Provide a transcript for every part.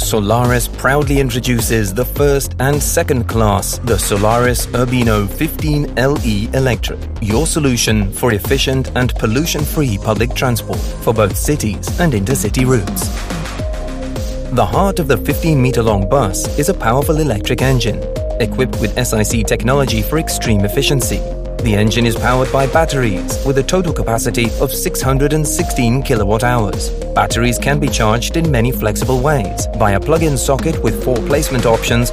Solaris proudly introduces the first and second class, the Solaris Urbino 15 LE Electric, your solution for efficient and pollution-free public transport for both cities and intercity routes. The heart of the 15-meter-long bus is a powerful electric engine, equipped with SiC technology for extreme efficiency. The engine is powered by batteries with a total capacity of 616 kilowatt-hours. Batteries can be charged in many flexible ways, via plug-in socket with 4 placement options,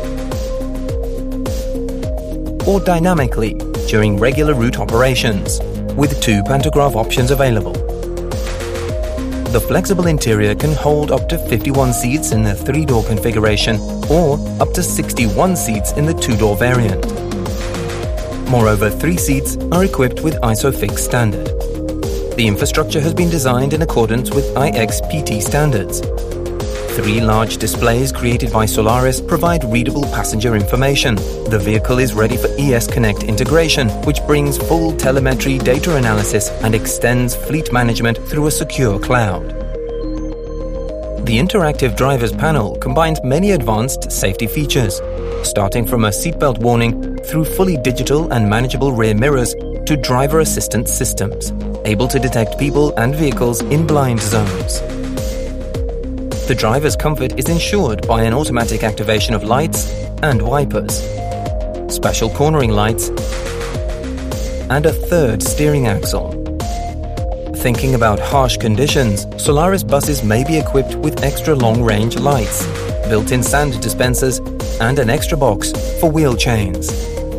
or dynamically during regular route operations, with 2 pantograph options available. The flexible interior can hold up to 51 seats in the 3-door configuration or up to 61 seats in the 2-door variant. Moreover, 3 seats are equipped with ISOFIX standard. The infrastructure has been designed in accordance with IXPT standards. 3 large displays created by Solaris provide readable passenger information. The vehicle is ready for ES Connect integration, which brings full telemetry data analysis and extends fleet management through a secure cloud. The interactive driver's panel combines many advanced safety features, starting from a seatbelt warning through fully digital and manageable rear mirrors to driver assistance systems, able to detect people and vehicles in blind zones. The driver's comfort is ensured by an automatic activation of lights and wipers, special cornering lights, and a 3rd steering axle. Thinking about harsh conditions, Solaris buses may be equipped with extra long-range lights, built-in sand dispensers, and an extra box for wheel chains.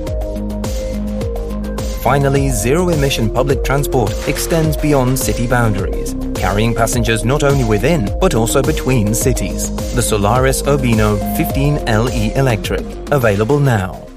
Finally, zero-emission public transport extends beyond city boundaries, carrying passengers not only within, but also between cities. The Solaris Urbino 15 LE Electric, available now.